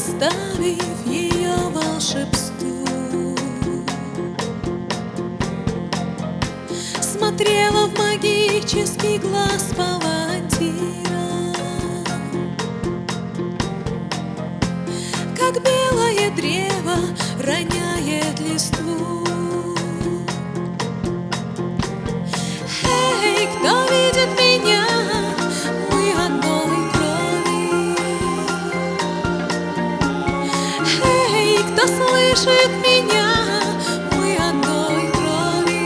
подставив ее волшебству. Смотрела в магический глаз палантира, как белое древо роняет листву. Эй, кто видит меня? Мы одной крови. Эй, кто слышит меня? Мы одной крови.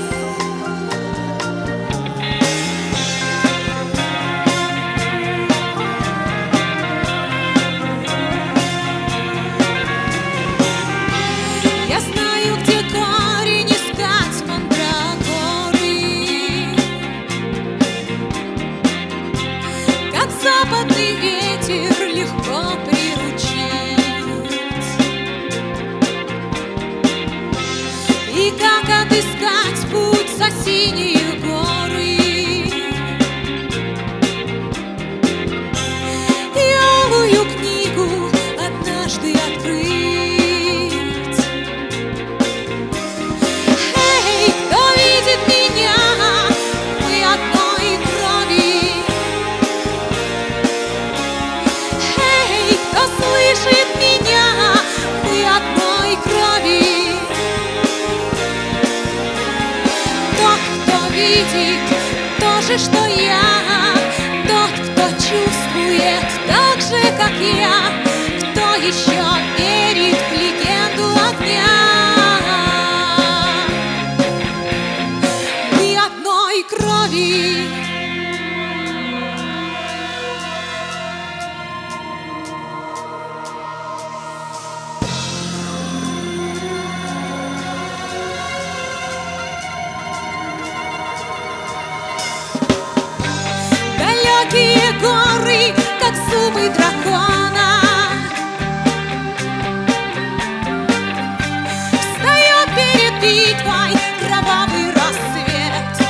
Я знаю, где корень искать мандрагоры, как западный ветер легко приручить, и как отыскать путь за синие горы. И алую книгу однажды открыть. Эй, кто видит меня? Мы одной крови. Эй, кто слышит меня? Мы одной крови. Тот, кто видит то же, что я, тот, кто чувствует так же, как я, кто еще верит в легенду огня. Мы одной крови. Далекие горы, как зубы дракона, встает перед битвой кровавый рассвет.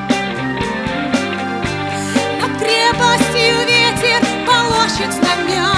Над крепостью ветер полощет знамена.